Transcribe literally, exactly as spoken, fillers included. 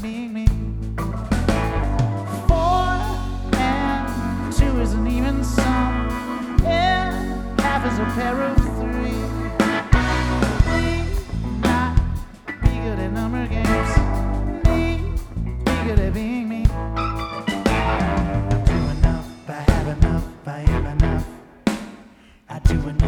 being me. Four and two isn't even some, and half is a pair of three. Me not be good at number games, me be good at being me. I do enough, I have enough, I am enough. I do enough.